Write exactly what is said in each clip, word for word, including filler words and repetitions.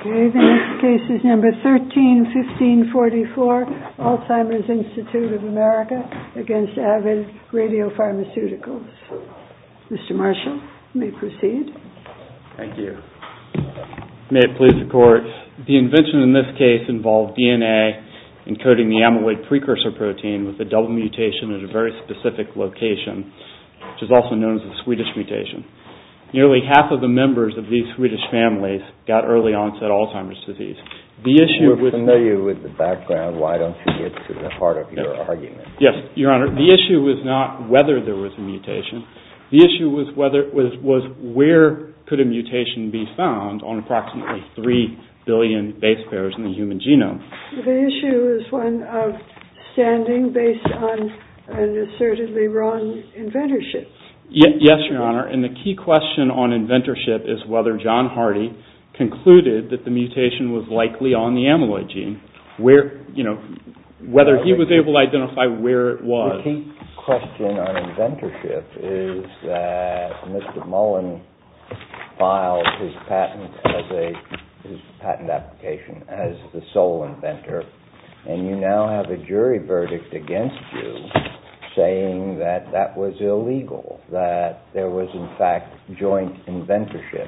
Okay, the next case is number thirteen fifteen forty-four, Alzheimer's Institute of America against Avid Radiopharmaceuticals. Mister Marshall, you may proceed. Thank you. May it please the Court, the invention in this case involved D N A encoding the amyloid precursor protein with a double mutation at a very specific location, which is also known as the Swedish mutation. Nearly half of the members of these Swedish families got early onset Alzheimer's disease. The issue We're with familiar with the background. Why don't you get to the heart of your yes. argument? Yes, Your Honor. The issue was not whether there was a mutation. The issue was whether was was where could a mutation be found on approximately three billion base pairs in the human genome. The issue is one of standing based on an assertedly wrong inventorship. Yes, Your Honor, and the key question on inventorship is whether John Hardy concluded that the mutation was likely on the amyloid gene, where, you know, whether he was able to identify where it was. The key question on inventorship is that Mister Mullen filed his patent as a his patent application as the sole inventor, and you now have a jury verdict against you saying that that was illegal, that there was in fact joint inventorship.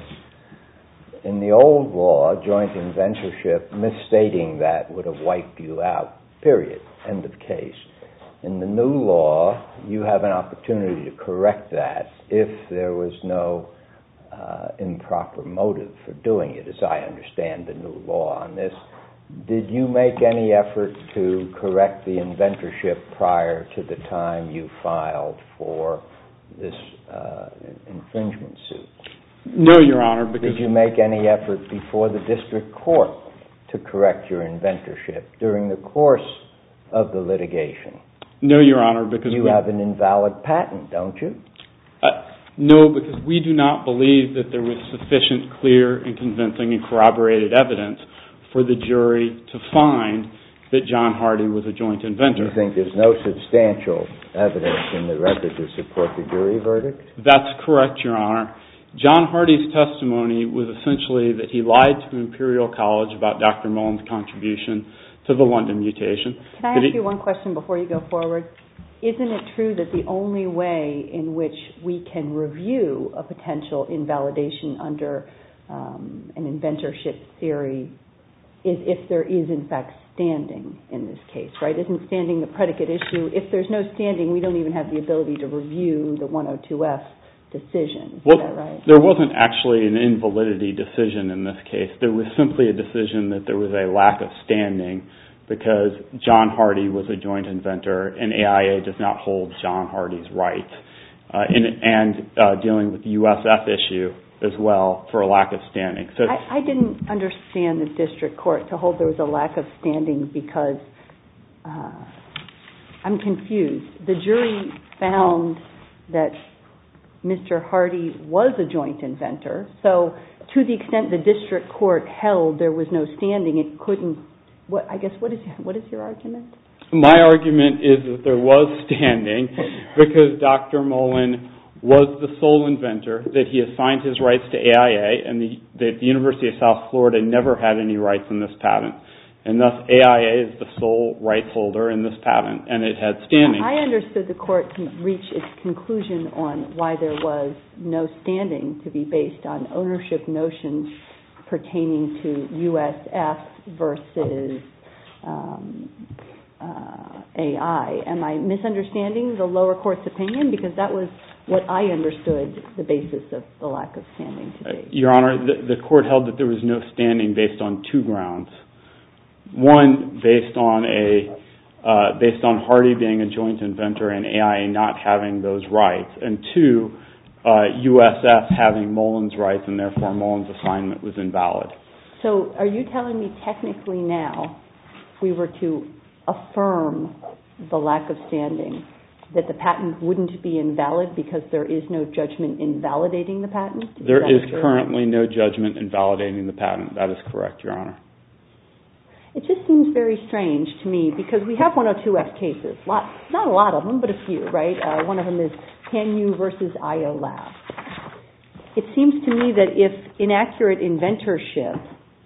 In the old law, joint inventorship, misstating that would have wiped you out, period, end of case. In the new law, you have an opportunity to correct that if there was no uh, improper motive for doing it, as I understand the new law on this. Did you make any effort to correct the inventorship prior to the time you filed for this uh, infringement suit? No, Your Honor. Because Did you make any effort before the district court to correct your inventorship during the course of the litigation? No, Your Honor, because you we, have an invalid patent, don't you? Uh, no, because we do not believe that there was sufficient, clear, and convincing and corroborated evidence for the jury to find that John Hardy was a joint inventor. You think there's no substantial evidence in the record to support the jury verdict? That's correct, Your Honor. John Hardy's testimony was essentially that he lied to Imperial College about Doctor Mullen's contribution to the London mutation. Can I ask you one question before you go forward? Isn't it true that the only way in which we can review a potential invalidation under um, an inventorship theory is if there is, in fact, standing in this case, right? Isn't standing the predicate issue? If there's no standing, we don't even have the ability to review the one oh two F decision. Is well, that right? There wasn't actually an invalidity decision in this case. There was simply a decision that there was a lack of standing because John Hardy was a joint inventor and A I A does not hold John Hardy's rights. Uh, in, and uh, dealing with the U S F issue as well for a lack of standing. So I, I didn't understand the district court to hold there was a lack of standing because uh, I'm confused. The jury found that Mister Hardy was a joint inventor, so to the extent the district court held there was no standing, it couldn't. What I guess what is what is your argument? My argument is that there was standing because Doctor Mullen was the sole inventor, that he assigned his rights to A I A, and the, that the University of South Florida never had any rights in this patent. And thus A I A is the sole rights holder in this patent, and it had standing. I understood the court to reach its conclusion on why there was no standing to be based on ownership notions pertaining to U S F versus um, uh, A I. Am I misunderstanding the lower court's opinion? Because that was what I understood the basis of the lack of standing to be. Uh, Your Honor, the, the court held that there was no standing based on two grounds. One, based on a uh, based on Hardy being a joint inventor and A I A not having those rights, and two, uh, U S F having Mullen's rights, and therefore Mullen's assignment was invalid. So, are you telling me technically now, if we were to affirm the lack of standing, that the patent wouldn't be invalid because there is no judgment invalidating the patent? Is there is true? currently no judgment invalidating the patent. That is correct, Your Honor. It just seems very strange to me because we have one oh two F cases. Lot, not a lot of them, but a few, right? Uh, one of them is Canyu versus I O Lab. It seems to me that if inaccurate inventorship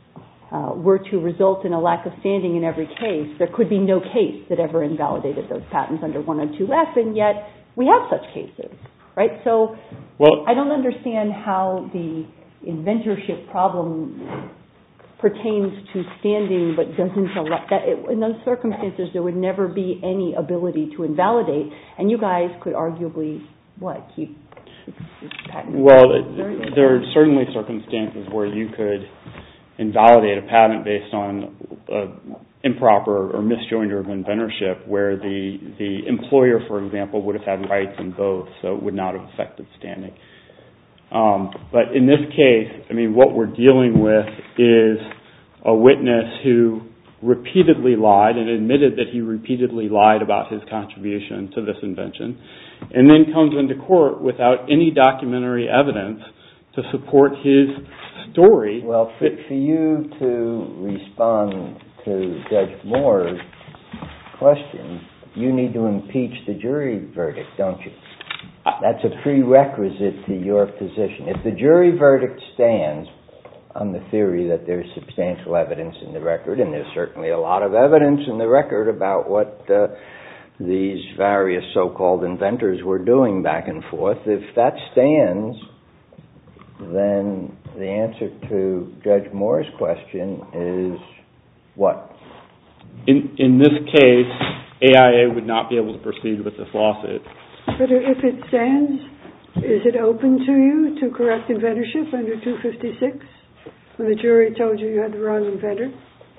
uh, were to result in a lack of standing in every case, there could be no case that ever invalidated those patents under one oh two F, and yet we have such cases, right? So well, I don't understand how the inventorship problem pertains to standing but doesn't allow that. It, in those circumstances, there would never be any ability to invalidate, and you guys could arguably, what, keep it's, it's patent. Well, it, there are certainly circumstances where you could invalidate a patent based on uh, improper or misjoinder of inventorship, where the, the employer, for example, would have had rights in both, so it would not have affected standing. Um, but in this case, I mean, what we're dealing with is a witness who repeatedly lied and admitted that he repeatedly lied about his contribution to this invention, and then comes into court without any documentary evidence to support his story. Well, for, for you to respond to Judge Moore's question, you need to impeach the jury verdict, don't you? That's a prerequisite to your position. If the jury verdict stands on the theory that there's substantial evidence in the record, and there's certainly a lot of evidence in the record about what uh, these various so-called inventors were doing back and forth, if that stands, then the answer to Judge Moore's question is what? In, in this case, A I A would not be able to proceed with this lawsuit. But if it stands, is it open to you to correct inventorship under two fifty-six when the jury told you you had the wrong inventor?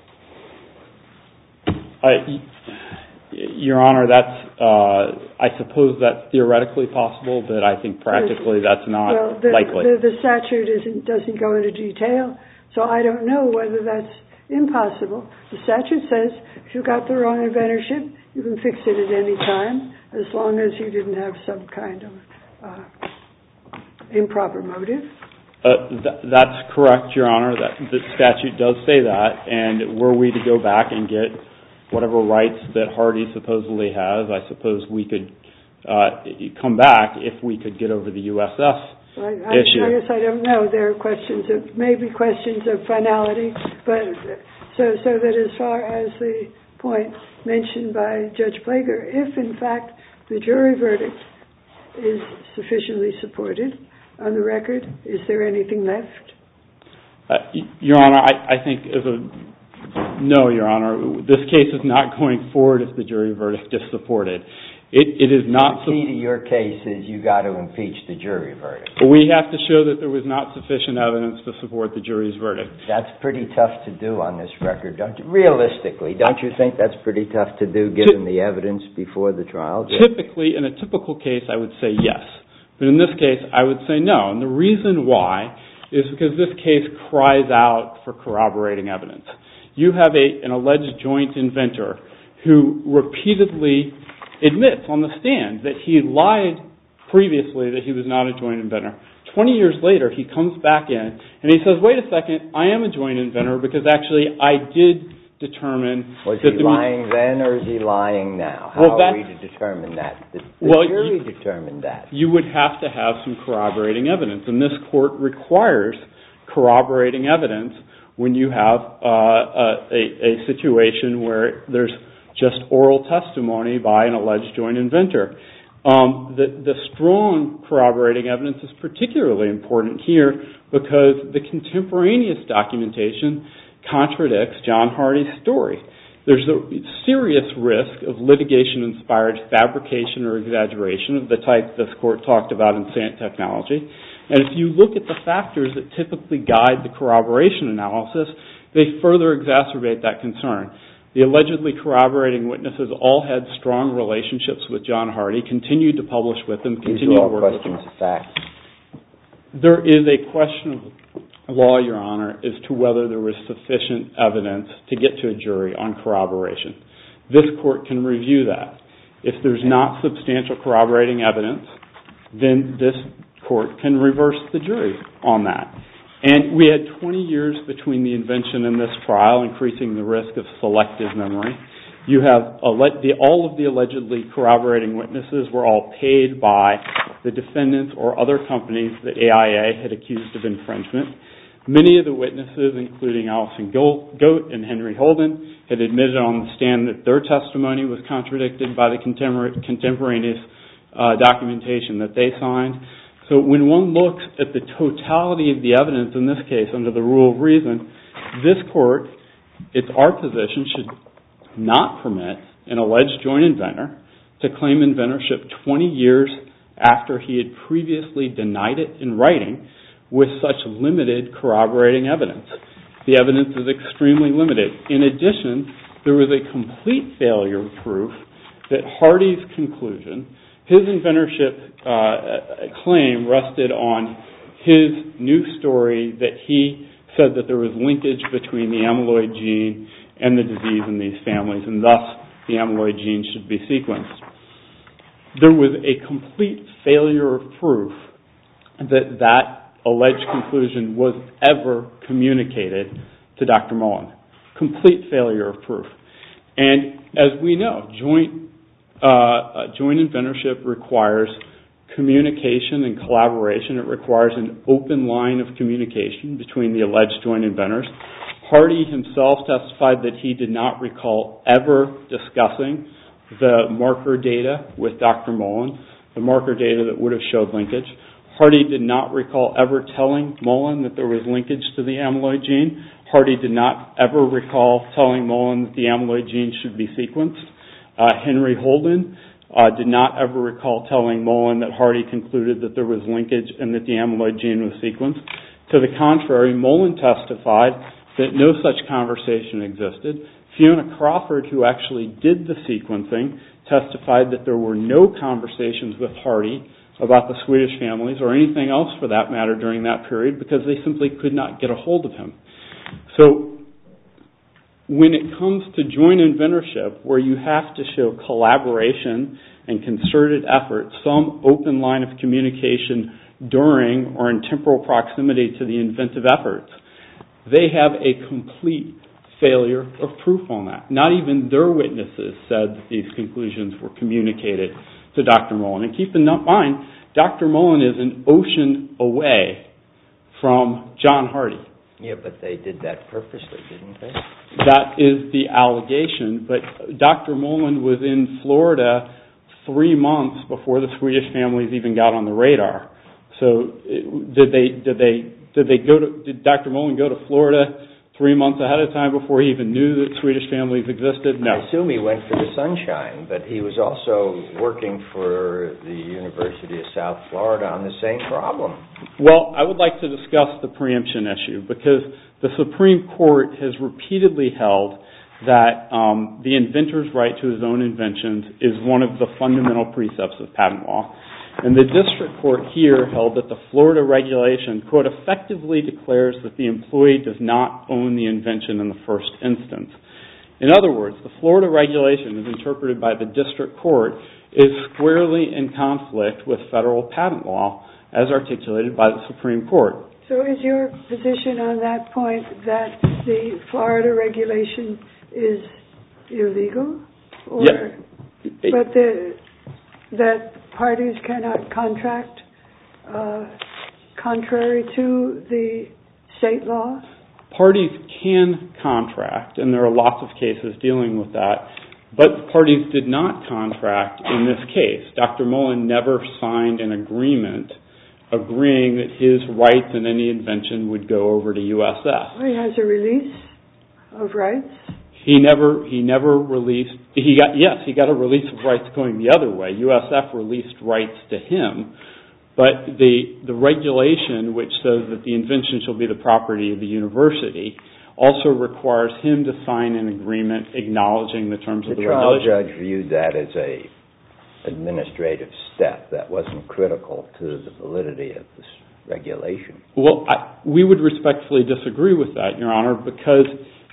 Uh, Your Honor, that's, uh, I suppose that's theoretically possible, but I think practically that's not well, the, likely. The, the statute isn't, doesn't go into detail, so I don't know whether that's impossible. The statute says if you got the wrong inventorship, you can fix it at any time, as long as you didn't have some kind of uh, improper motive. Uh, th- that's correct, Your Honor. That the statute does say that, and were we to go back and get whatever rights that Hardy supposedly has, I suppose we could uh, come back if we could get over the U S F I, I, issue. I guess I don't know. There are questions of, maybe questions of finality, but so, so that as far as the point mentioned by Judge Plager, if in fact the jury verdict is sufficiently supported on the record, is there anything left? Uh, Your Honor, I, I think as a No, Your Honor. This case is not going forward if the jury verdict is supported. It, it is not. The key to your case is you got to impeach the jury verdict. We have to show that there was not sufficient evidence to support the jury's verdict. That's pretty tough to do on this record, don't you? Realistically, don't you think that's pretty tough to do given the evidence before the trial? Typically, in a typical case, I would say yes. But in this case, I would say no. And the reason why is because this case cries out for corroborating evidence. You have a, an alleged joint inventor who repeatedly admits on the stand that he lied previously that he was not a joint inventor. Twenty years later, he comes back in and he says, wait a second, I am a joint inventor because actually I did determine... Was that he the lying then or is he lying now? How well, are we to determine that? The, the well, jury you, determined that. You would have to have some corroborating evidence, and this court requires corroborating evidence when you have uh, a, a situation where there's just oral testimony by an alleged joint inventor. Um, the, the strong corroborating evidence is particularly important here because the contemporaneous documentation contradicts John Hardy's story. There's a serious risk of litigation-inspired fabrication or exaggeration of the type this court talked about in Sant Technology. And if you look at the factors that typically guide the corroboration analysis, they further exacerbate that concern. The allegedly corroborating witnesses all had strong relationships with John Hardy, continued to publish with him, continued to work with him. These are all questions of fact. There is a question of law, Your Honor, as to whether there was sufficient evidence to get to a jury on corroboration. This court can review that. If there's not substantial corroborating evidence, then this court can reverse the jury on that. And we had twenty years between the invention and this trial, increasing the risk of selective memory. You have alle- the, all of the allegedly corroborating witnesses were all paid by the defendants or other companies that A I A had accused of infringement. Many of the witnesses, including Allison Goat and Henry Holden, had admitted on the stand that their testimony was contradicted by the contemporaneous uh, documentation that they signed. So when one looks at the totality of the evidence in this case under the rule of reason, this court, it's our position, should not permit an alleged joint inventor to claim inventorship twenty years after he had previously denied it in writing with such limited corroborating evidence. The evidence is extremely limited. In addition, there was a complete failure of proof that Hardy's conclusion, his inventorship uh, claim rested on his new story that he said that there was linkage between the amyloid gene and the disease in these families, and thus the amyloid gene should be sequenced. There was a complete failure of proof that that alleged conclusion was ever communicated to Doctor Mullen. Complete failure of proof. And as we know, joint uh, joint inventorship requires communication and collaboration. It requires an open line of communication between the alleged joint inventors. Hardy himself testified that he did not recall ever discussing the marker data with Doctor Mullen, the marker data that would have showed linkage. Hardy did not recall ever telling Mullen that there was linkage to the amyloid gene. Hardy did not ever recall telling Mullen that the amyloid gene should be sequenced. Uh, Henry Holden uh, did not ever recall telling Mullen that Hardy concluded that there was linkage and that the amyloid gene was sequenced. To the contrary, Mullen testified that no such conversation existed. Fiona Crawford, who actually did the sequencing, testified that there were no conversations with Hardy about the Swedish families or anything else for that matter during that period because they simply could not get a hold of him. So when it comes to joint inventorship, where you have to show collaboration and concerted effort, some open line of communication during or in temporal proximity to the inventive efforts, they have a complete failure of proof on that. Not even their witnesses said that these conclusions were communicated to Doctor Mullen. And keep in mind, Doctor Mullen is an ocean away from John Hardy. Yeah, but they did that purposely, didn't they? That is the allegation, but Doctor Mullen was in Florida three months before the Swedish families even got on the radar. So did they did they did they go to did Doctor Mullen go to Florida three months ahead of time before he even knew that Swedish families existed? No. I assume he went for the sunshine, but he was also working for the University of South Florida on the same problem. Well, I would like to discuss the preemption issue because the Supreme Court has repeatedly held that um, the inventor's right to his own inventions is one of the fundamental precepts of patent law. And the district court here held that the Florida regulation, quote, effectively declares that the employee does not own the invention in the first instance. In other words, the Florida regulation, as interpreted by the district court, is squarely in conflict with federal patent law, as articulated by the Supreme Court. So is your position on that point that the Florida regulation is illegal? Or, yes. But the, that parties cannot contract uh, contrary to the state law? Parties can contract, and there are lots of cases dealing with that, but parties did not contract in this case. Doctor Mullen never signed an agreement agreeing that his rights in any invention would go over to U S F. Well, he has a release of rights? He never he never released, he got, yes, he got a release of rights going the other way. U S F released rights to him, but the the regulation which says that the invention shall be the property of the university also requires him to sign an agreement acknowledging the terms of the regulation. The trial judge viewed that as a administrative step that wasn't critical to the validity of this regulation. Well, I, we would respectfully disagree with that, Your Honor, because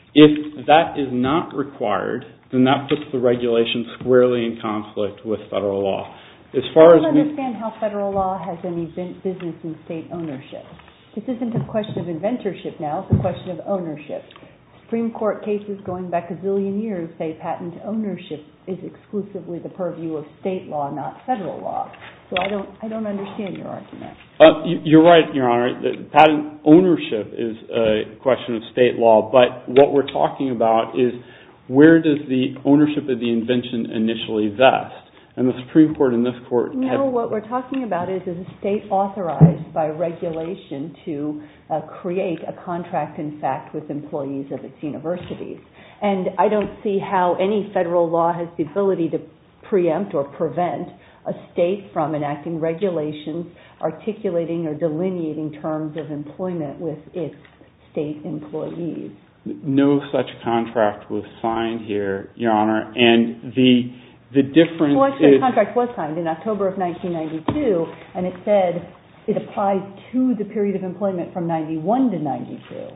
if that is not required, then that puts the regulation squarely in conflict with federal law. As far as I don't we understand how federal law has any business in state ownership. This isn't a question of inventorship now, it's a question of ownership. Supreme Court cases going back a zillion years say patent ownership is exclusively the purview of state law, not federal law. So I don't, I don't understand your argument. Uh, you're right, Your Honor. The patent ownership is a question of state law, but what we're talking about is where does the ownership of the invention initially vest? And the Supreme Court and this Court... No, what we're talking about is, is a state authorized by regulation to uh, create a contract, in fact, with employees of its universities. And I don't see how any federal law has the ability to preempt or prevent a state from enacting regulations, articulating or delineating terms of employment with its state employees. No such contract was signed here, Your Honor, and the the difference well, actually, is... the contract was signed in October of nineteen ninety-two, and it said it applies to the period of employment from ninety-one to ninety-two.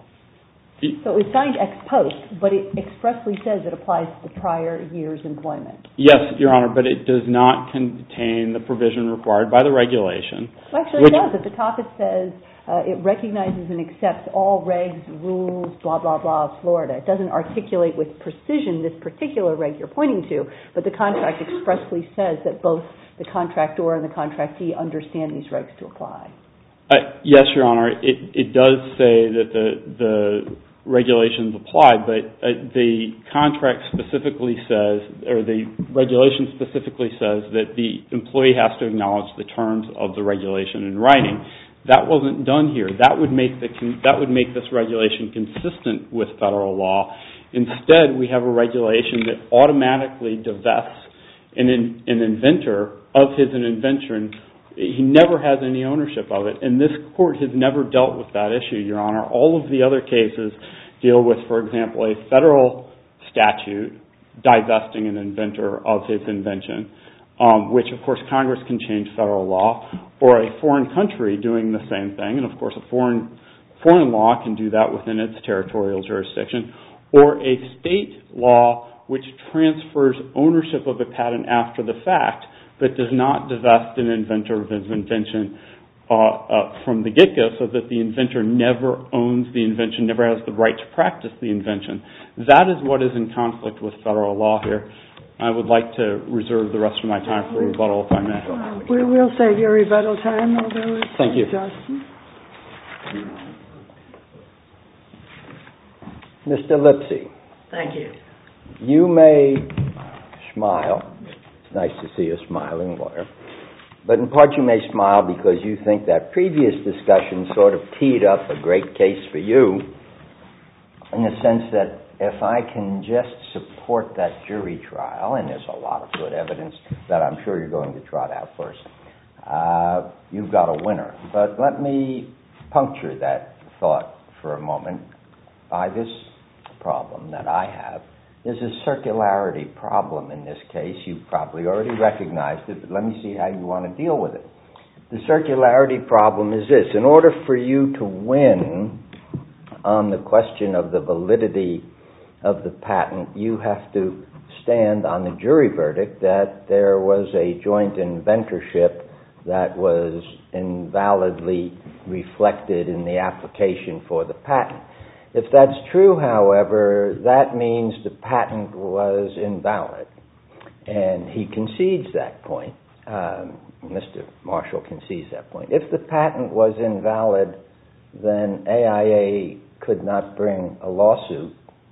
So it was signed ex post, but it expressly says it applies to the prior year's employment. Yes, Your Honor, but it does not contain the provision required by the regulation. Well, actually, it does. At the top it says uh, it recognizes and accepts all regs, rules, blah, blah, blah of Florida. It doesn't articulate with precision this particular reg you're pointing to, but the contract expressly says that both the contractor and the contractee understand these regs to apply. Uh, yes, Your Honor, it, it does say that the the regulations apply, but uh, the contract specifically says, or the regulation specifically says that the employee has to acknowledge the terms of the regulation in writing. That wasn't done here. That would make the that would make this regulation consistent with federal law. Instead, we have a regulation that automatically divests an, an inventor of his invention. He never has any ownership of it, and this court has never dealt with that issue, Your Honor. All of the other cases deal with, for example, a federal statute divesting an inventor of his invention, um, which, of course, Congress can change federal law, or a foreign country doing the same thing, and, of course, a foreign foreign law can do that within its territorial jurisdiction, or a state law which transfers ownership of a patent after the fact, but does not divest an inventor of his invention uh, uh, from the get-go, so that the inventor never owns the invention, never has the right to practice the invention. That is what is in conflict with federal law here. I would like to reserve the rest of my time for rebuttal, if I may. We will save your rebuttal time, although it's Thank you. exhausting. Mister Lipsy. Thank you. You may smile. Nice to see a smiling lawyer. But in part you may smile because you think that previous discussion sort of teed up a great case for you, in the sense that if I can just support that jury trial, and there's a lot of good evidence that I'm sure you're going to trot out first, uh, you've got a winner. But let me puncture that thought for a moment by this problem that I have. There's a circularity problem in this case. You've probably already recognized it, but let me see how you want to deal with it. The circularity problem is this. In order for you to win on the question of the validity of the patent, you have to stand on the jury verdict that there was a joint inventorship that was invalidly reflected in the application for the patent. If that's true, however, that means the patent was invalid, and he concedes that point. Um, Mister Marshall concedes that point. If the patent was invalid, then A I A could not bring a lawsuit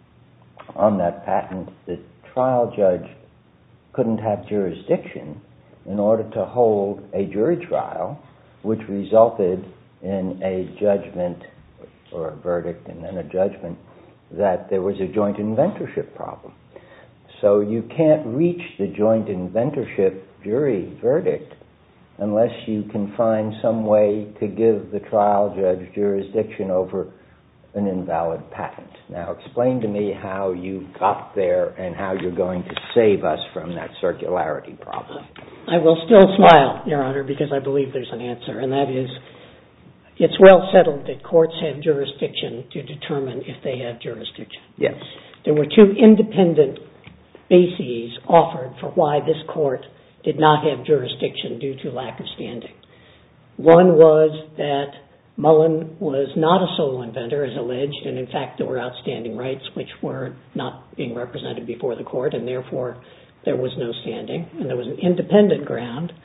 on that patent. The trial judge couldn't have jurisdiction in order to hold a jury trial, which resulted in a judgment or a verdict and then a judgment that there was a joint inventorship problem. So you can't reach the joint inventorship jury verdict unless you can find some way to give the trial judge jurisdiction over an invalid patent. Now explain to me how you got there and how you're going to save us from that circularity problem. I will still smile, Your Honor, because I believe there's an answer, and that is it's well settled that courts have jurisdiction to determine if they have jurisdiction. Yes. There were two independent bases offered for why this court did not have jurisdiction due to lack of standing. One was that Mullen was not a sole inventor, as alleged, and in fact there were outstanding rights which were not being represented before the court, and therefore there was no standing. And there was an independent ground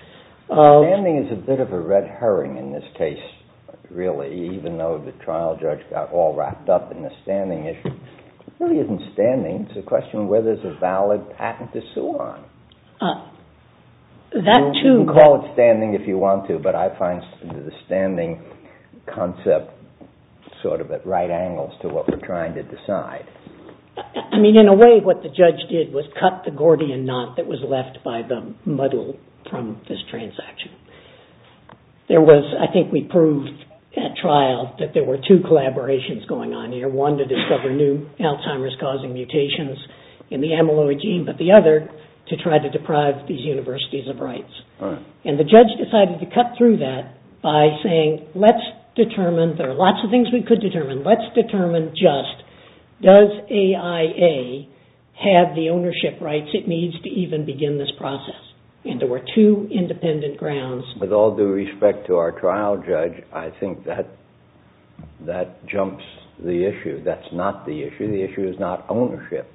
of... Standing is a bit of a red herring in this case, really, even though the trial judge got all wrapped up in the standing issue. It really isn't standing. It's a question of whether there's a valid patent to sue on. Uh, that you, too... You can call it standing if you want to, but I find the standing concept sort of at right angles to what we're trying to decide. I mean, in a way, what the judge did was cut the Gordian knot that was left by the muddle from this transaction. There was, I think we proved at trial that there were two collaborations going on here, one to discover new Alzheimer's causing mutations in the amyloid gene, but the other to try to deprive these universities of rights. Right. And the judge decided to cut through that by saying, let's determine, there are lots of things we could determine, let's determine just, does A I A have the ownership rights it needs to even begin this process? And there were two independent grounds. With all due respect to our trial judge, I think that that jumps the issue. That's not the issue. The issue is not ownership.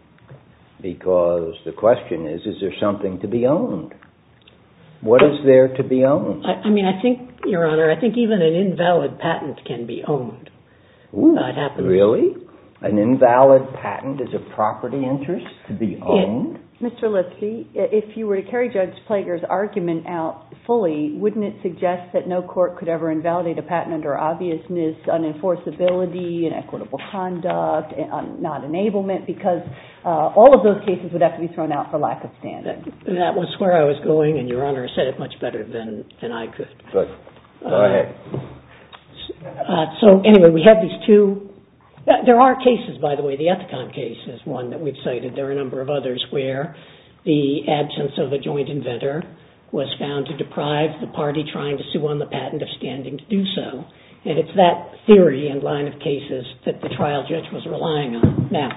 Because the question is, is there something to be owned? What is there to be owned? I, I mean, I think, Your Honor, I think even an invalid patent can be owned. Ooh, uh, it happens. Really? An invalid patent is a property interest to be owned? It, Mister Lipsky, if you were to carry Judge Plager's argument out fully, wouldn't it suggest that no court could ever invalidate a patent under obviousness, unenforceability, inequitable conduct, not enablement, because uh, all of those cases would have to be thrown out for lack of standing? That, that was where I was going, and Your Honor said it much better than, than I could. Good. Go uh, ahead. Uh, so anyway, we have these two. There are cases, by the way. The Ethicon case is one that we've cited. There are a number of others where the absence of a joint inventor was found to deprive the party trying to sue on the patent of standing to do so. And it's that theory and line of cases that the trial judge was relying on. Now,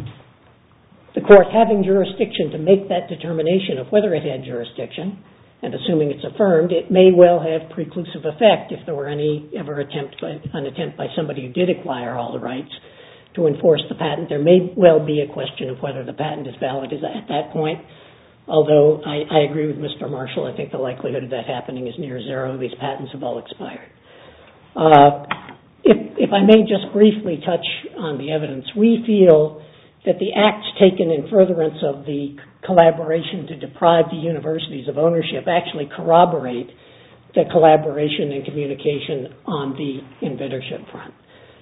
the court having jurisdiction to make that determination of whether it had jurisdiction, and assuming it's affirmed, it may well have preclusive effect if there were any ever attempt by, an attempt by somebody who did acquire all the rights to enforce the patent. There may well be a question of whether the patent is valid at that point, although I, I agree with Mister Marshall. I think the likelihood of that happening is near zero. These patents have all expired. Uh, if, if I may just briefly touch on the evidence, we feel that the acts taken in furtherance of the collaboration to deprive the universities of ownership actually corroborate the collaboration and communication on the inventorship front.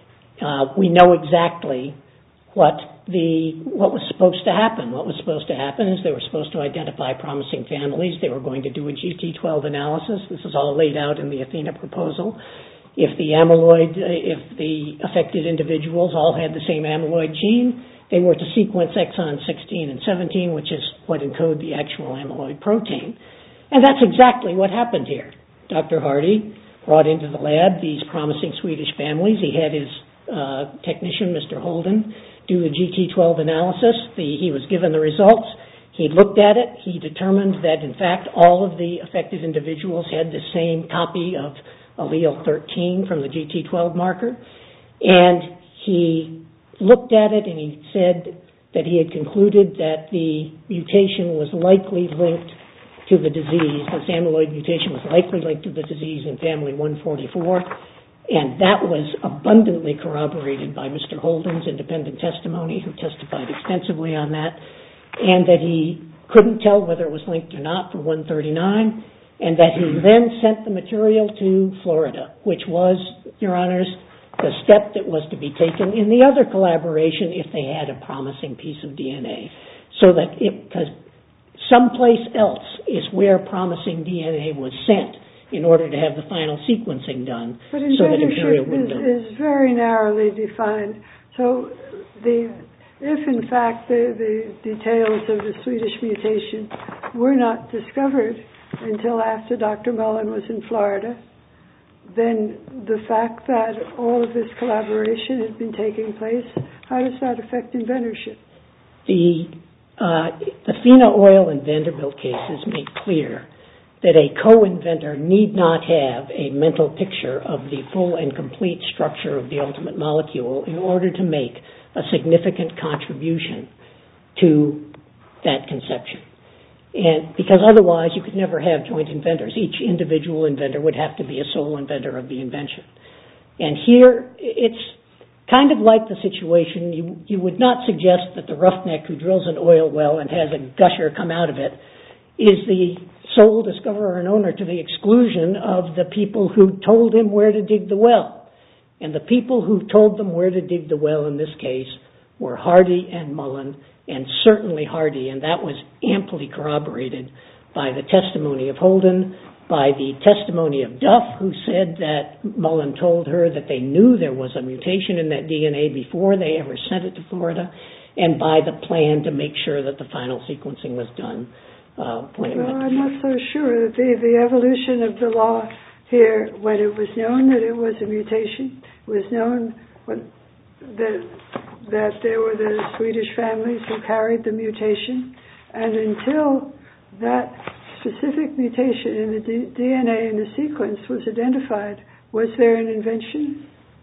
Uh, we know exactly what the what was supposed to happen. What was supposed to happen is they were supposed to identify promising families. They were going to do a G T twelve analysis. This is all laid out in the Athena proposal. If the amyloid, if the affected individuals all had the same amyloid gene, they were to sequence exon sixteen and seventeen, which is what encode the actual amyloid protein. And that's exactly what happened here. Doctor Hardy brought into the lab these promising Swedish families. He had his uh, technician, Mister Holden, do the G T twelve analysis. The, he was given the results. He looked at it. He determined that, in fact, all of the affected individuals had the same copy of allele thirteen from the G T twelve marker. And he looked at it and he said that he had concluded that the mutation was likely linked to the disease. This amyloid mutation was likely linked to the disease in family one forty-four, and that was abundantly corroborated by Mister Holden's independent testimony, who testified extensively on that, and that he couldn't tell whether it was linked or not for one thirty-nine, and that he then sent the material to Florida, which was, Your Honors, the step that was to be taken in the other collaboration if they had a promising piece of D N A. So that it, because someplace else is where promising D N A was sent in order to have the final sequencing done. But so that Imperial inventorship would is, know. is very narrowly defined. So the if in fact the, the details of the Swedish mutation were not discovered until after Doctor Mullen was in Florida, then the fact that all of this collaboration has been taking place, how does that affect inventorship? The, uh, the Fina Oil and Vanderbilt cases make clear that a co-inventor need not have a mental picture of the full and complete structure of the ultimate molecule in order to make a significant contribution to that conception. And because otherwise you could never have joint inventors. Each individual inventor would have to be a sole inventor of the invention. And here, it's kind of like the situation, you, you would not suggest that the roughneck who drills an oil well and has a gusher come out of it is the sole discoverer and owner to the exclusion of the people who told him where to dig the well. And the people who told them where to dig the well in this case were Hardy and Mullen, and certainly Hardy, and that was amply corroborated by the testimony of Holden, by the testimony of Duff, who said that Mullen told her that they knew there was a mutation in that D N A before they ever sent it to Florida, and by the plan to make sure that the final sequencing was done. Uh, when it well, I'm not so sure. The, the evolution of the law here, when it was known that it was a mutation, it was known when, that, that there were the Swedish families who carried the mutation, and until that specific mutation in the D- DNA in the sequence was identified, was there an invention?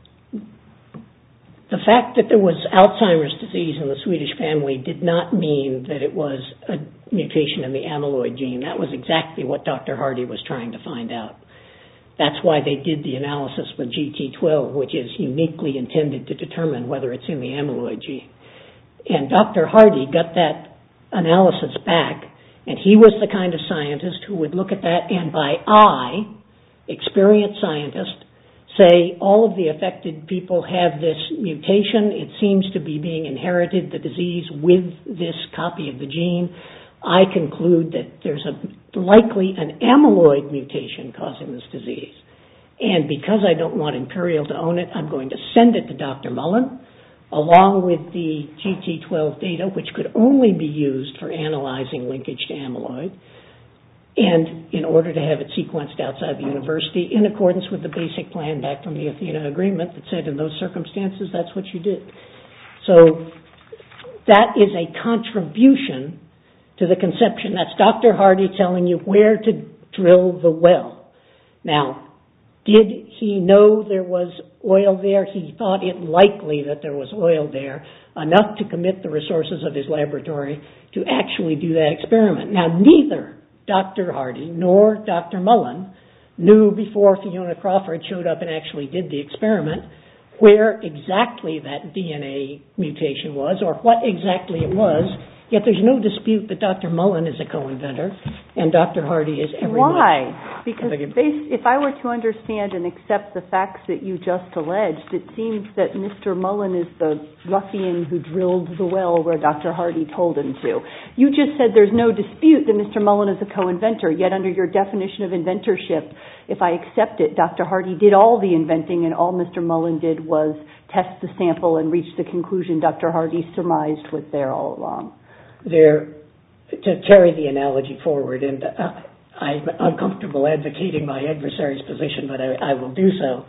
The fact that there was Alzheimer's disease in the Swedish family did not mean that it was a mutation in the amyloid gene. That was exactly what Doctor Hardy was trying to find out. That's why they did the analysis with G T twelve, which is uniquely intended to determine whether it's in the amyloid gene. And Doctor Hardy got that analysis back, and he was the kind of scientist who would look at that and by eye, experienced scientist, say all of the affected people have this mutation. It seems to be being inherited, the disease, with this copy of the gene. I conclude that there's a likely an amyloid mutation causing this disease. And because I don't want Imperial to own it, I'm going to send it to Doctor Mullen, along with the G T twelve data, which could only be used for analyzing linkage to amyloid, and in order to have it sequenced outside the university in accordance with the basic plan back from the Athena agreement that said in those circumstances that's what you did. So that is a contribution to the conception. That's Doctor Hardy telling you where to drill the well. Now, did he know there was oil there? He thought it likely that there was oil there, enough to commit the resources of his laboratory to actually do that experiment. Now, neither Doctor Hardy nor Doctor Mullen knew before Fiona Crawford showed up and actually did the experiment where exactly that D N A mutation was or what exactly it was, yet there's no dispute that Doctor Mullen is a co-inventor and Doctor Hardy is every Why? much. Because based, if I were to understand and accept the facts that you just alleged, it seems that Mister Mullen is the ruffian who drilled the well where Doctor Hardy told him to. You just said there's no dispute that Mister Mullen is a co-inventor, yet under your definition of inventorship, if I accept it, Doctor Hardy did all the inventing and all Mister Mullen did was test the sample and reach the conclusion Doctor Hardy surmised was there all along. There, to carry the analogy forward, and uh, I'm uncomfortable advocating my adversary's position, but I, I will do so.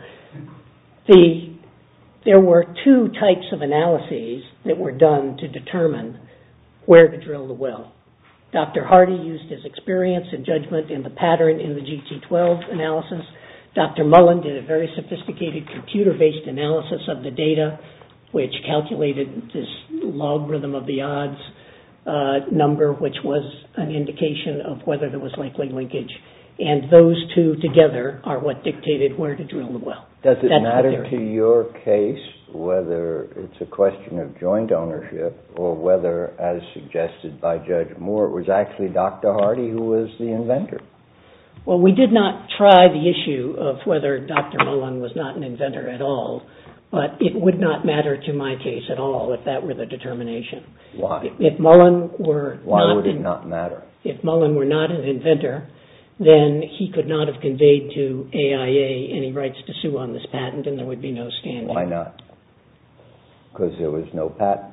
The, there were two types of analyses that were done to determine where to drill the well. Doctor Hardy used his experience and judgment in the pattern in the G T twelve analysis. Doctor Mullen did a very sophisticated computer-based analysis of the data, which calculated this logarithm of the odds uh, number, which was an indication of whether there was likely linkage. And those two together are what dictated where to drill the well. Does it That's matter to your case whether it's a question of joint ownership or whether, as suggested by Judge Moore, it was actually Doctor Hardy who was the inventor? Well, we did not try the issue of whether Doctor Mullen was not an inventor at all, but it would not matter to my case at all if that were the determination. Why? If Mullen were Why not would it in, not matter? If Mullen were not an inventor, then he could not have conveyed to A I A any rights to sue on this patent, and there would be no standing. Why not? Because there was no patent.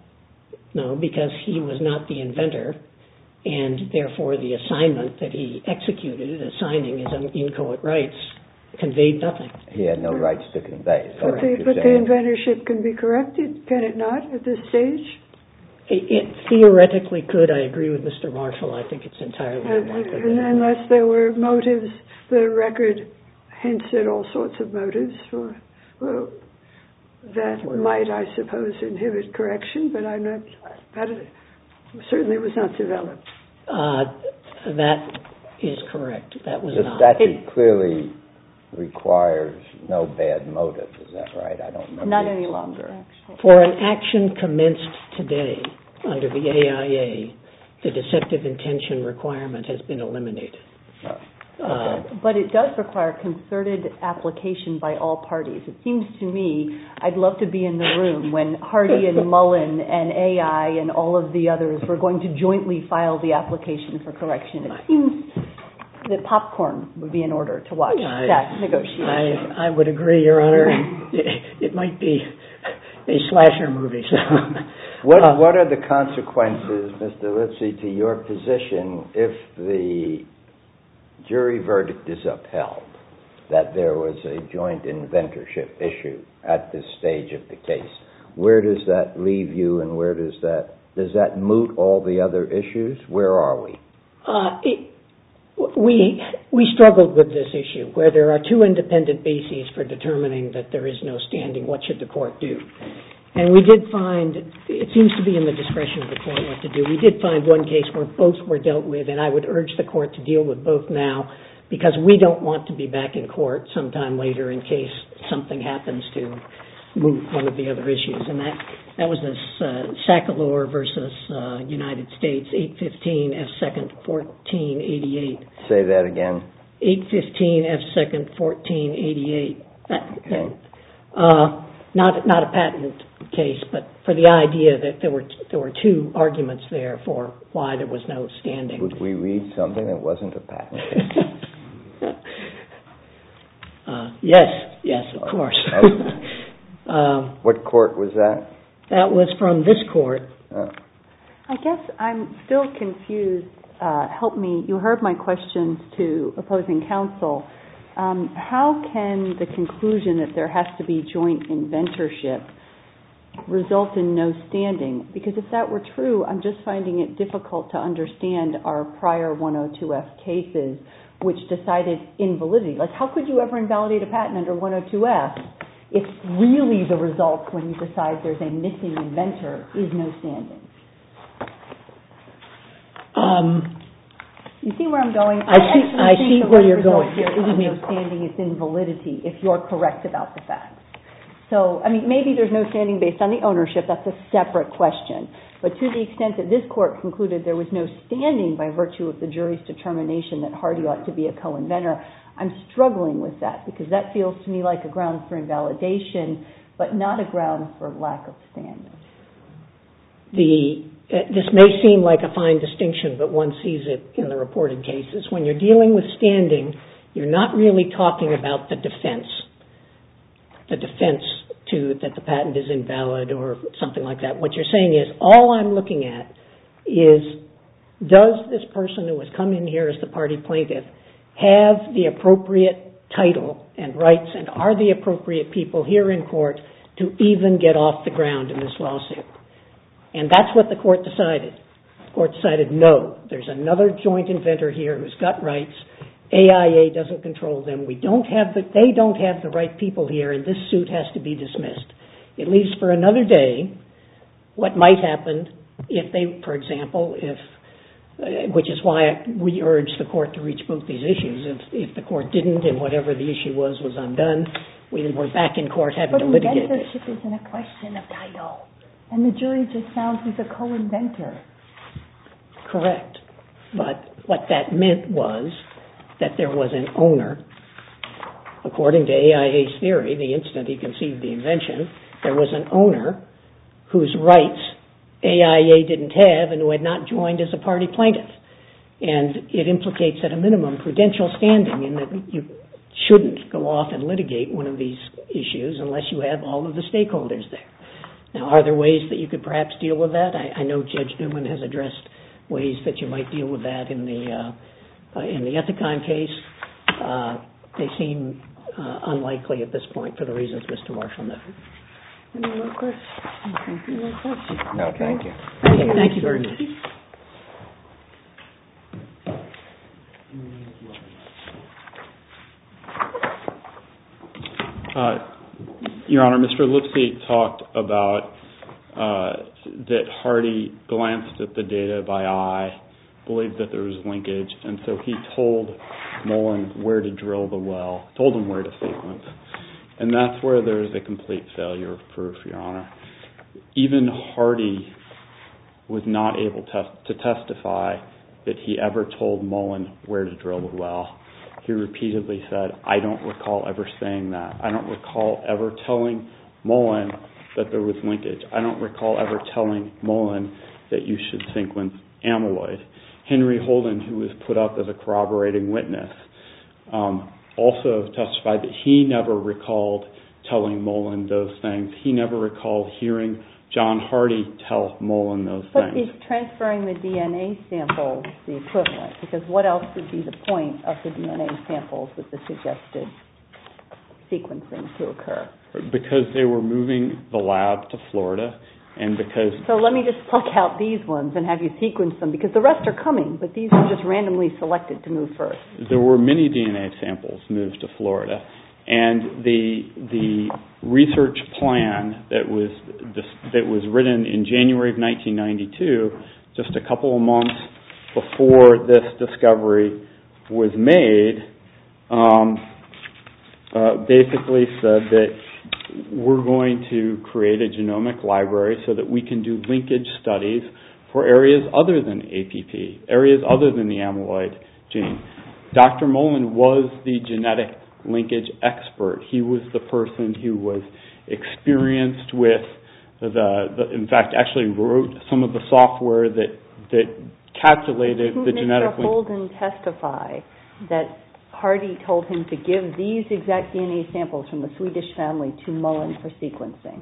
No, because he was not the inventor, and therefore the assignment that he executed, assigning his inchoate rights, conveyed nothing. He had no rights to convey. But, the, but the inventorship can be corrected, can it not, at this stage? It, it theoretically could. I agree with Mister Marshall. I think it's entirely unlikely. And unless there were motives, the record hints at all sorts of motives for well, that for, might, I suppose, inhibit correction, but I'm not, that certainly was not developed. Uh, that is correct. That was the not. statute it, clearly requires no bad motive. Is that right? I don't remember. Not any longer, actually. For an action commenced today under the A I A, the deceptive intention requirement has been eliminated. Oh. Uh, okay. but it does require concerted application by all parties. It seems to me, I'd love to be in the room when Hardy and Mullen and A I and all of the others were going to jointly file the application for correction. It seems that popcorn would be in order to watch I, that negotiation. I, I would agree, Your Honor. it, it might be a slasher movie. So. What uh, What are the consequences, Mister Lipsey, to your position if the jury verdict is upheld that there was a joint inventorship issue at this stage of the case? Where does that leave you, and where does that does that moot all the other issues? Where are we? Uh, it, we we struggled with this issue where there are two independent bases for determining that there is no standing. What should the court do? And we did find, it seems to be in the discretion of the court what to do. We did find one case where both were dealt with, and I would urge the court to deal with both now because we don't want to be back in court sometime later in case something happens to move one of the other issues. And that, that was this uh, Sakalor versus uh, United States, eight fifteen F second fourteen eighty-eight. Say that again. eight fifteen F second fourteen eighty-eight. Okay. Uh, not, not a patent case, but for the idea that there were there were two arguments there for why there was no standing. Would we read something that wasn't a patent case? uh, yes, yes, of course. Okay. um, what court was that? That was from this court. Oh. I guess I'm still confused. Uh, help me. You heard my questions to opposing counsel. Um, how can the conclusion that there has to be joint inventorship result in no standing? Because if that were true, I'm just finding it difficult to understand our prior one oh two F cases which decided invalidity. Like, how could you ever invalidate a patent under one oh two F if really the result when you decide there's a missing inventor is no standing? Um, you see where I'm going? I see, I see where you're going. Here is no standing, it's invalidity if you're correct about the facts. So, I mean, maybe there's no standing based on the ownership. That's a separate question. But to the extent that this court concluded there was no standing by virtue of the jury's determination that Hardy ought to be a co-inventor, I'm struggling with that because that feels to me like a ground for invalidation, but not a ground for lack of standing. The, uh, this may seem like a fine distinction, but one sees it in the reported cases. When you're dealing with standing, you're not really talking about the defense. the defense to that the patent is invalid or something like that. What you're saying is, all I'm looking at is, does this person who has come in here as the party plaintiff have the appropriate title and rights, and are the appropriate people here in court to even get off the ground in this lawsuit? And that's what the court decided. The court decided, no, there's another joint inventor here who's got rights. A I A doesn't control them. We don't have the, they don't have the right people here, and this suit has to be dismissed. It leaves for another day what might happen if they, for example, if, uh, which is why we urge the court to reach both these issues. If, if the court didn't, and whatever the issue was was undone, we were back in court having but to litigate this. But inventorship isn't a question of title, and the jury just found he's a co-inventor. Correct. But what that meant was that there was an owner. According to A I A's theory, the instant he conceived the invention, there was an owner whose rights A I A didn't have and who had not joined as a party plaintiff. And it implicates at a minimum prudential standing in that you shouldn't go off and litigate one of these issues unless you have all of the stakeholders there. Now, are there ways that you could perhaps deal with that? I, I know Judge Newman has addressed ways that you might deal with that in the uh, uh, in the Ethicon case. Uh, they seem uh, unlikely at this point for the reasons Mister Marshall noted. Any more questions? Any more questions? No, thank you. Thank you, thank you very much. Uh, Your Honor, Mister Lipsey talked about uh, that Hardy glanced at the data by eye believed that there was linkage, and so he told Mullen where to drill the well, told him where to sequence. And that's where there is a complete failure of proof, Your Honor. Even Hardy was not able to, to testify that he ever told Mullen where to drill the well. He repeatedly said, I don't recall ever saying that. I don't recall ever telling Mullen that there was linkage. I don't recall ever telling Mullen that you should sequence amyloid. Henry Holden, who was put up as a corroborating witness, um, also testified that he never recalled telling Mullen those things. He never recalled hearing John Hardy tell Mullen those but things. But is transferring the D N A samples the equivalent? Because what else would be the point of the D N A samples with the suggested sequencing to occur? Because they were moving the lab to Florida, and because... So let me just pluck out these ones and have you sequence them, because the rest are coming, but these are just randomly selected to move first. There were many D N A samples moved to Florida, and the the research plan that was that was written in January of nineteen ninety-two, just a couple of months before this discovery was made, um, uh, basically said that we're going to create a genomic library so that we can do linkage studies for areas other than A P P, areas other than the amyloid gene. Doctor Mullen was the genetic linkage expert. He was the person who was experienced with the, the in fact, actually wrote some of the software that that calculated Didn't the genetic Mister Holden testify that Hardy told him to give these exact D N A samples from the Swedish family to Mullen for sequencing?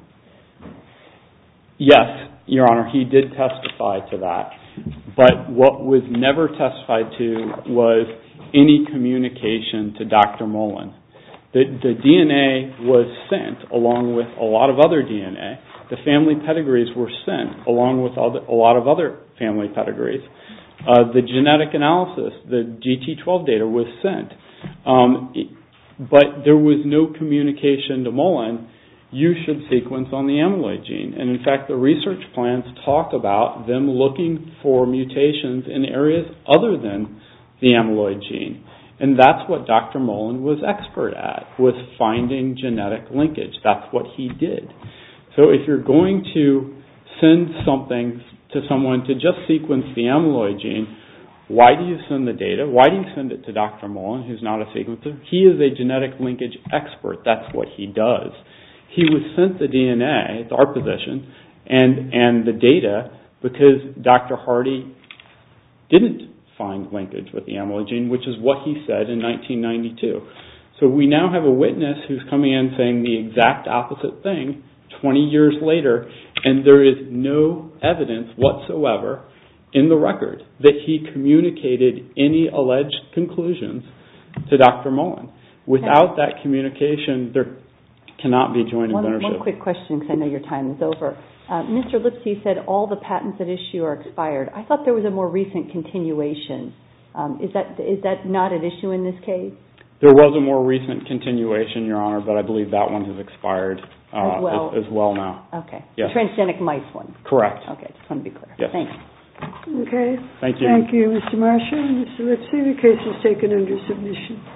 Yes, Your Honor, he did testify to that. But what was never testified to was any communication to Doctor Mullen. The, the D N A was sent along with a lot of other D N A. The family pedigrees were sent along with other, a lot of other family pedigrees. Uh, the genetic analysis, the G T twelve data was sent. Um, but there was no communication to Mullen, you should sequence on the amyloid gene. And in fact, the research plans talk about them looking for mutations in areas other than the amyloid gene. And that's what Doctor Mullen was expert at, was finding genetic linkage. That's what he did. So if you're going to send something to someone to just sequence the amyloid gene, why do you send the data? Why do you send it to Doctor Mullen, who's not a sequencer? He is a genetic linkage expert. That's what he does. He was sent the D N A, it's our position, and, and the data because Doctor Hardy didn't find linkage with the amyloid gene, which is what he said in nineteen ninety-two. So we now have a witness who's coming in saying the exact opposite thing twenty years later, and there is no evidence whatsoever in the record that he communicated any alleged conclusions to Doctor Mullen. Without that communication, there cannot be joint one, inventorship. One quick question, because I know your time is over. Uh, Mister Lipsey said all the patents at issue are expired. I thought there was a more recent continuation. Um, is that is that not at issue in this case? There was a more recent continuation, Your Honor, but I believe that one has expired uh, as, well. As, as well now. Okay. Yes. The transgenic mice one. Correct. Okay, just want to be clear. Yes. Thanks. Okay. Thank you. Thank you, Mister Marshall. Mister Lipsey, the case is taken under submission.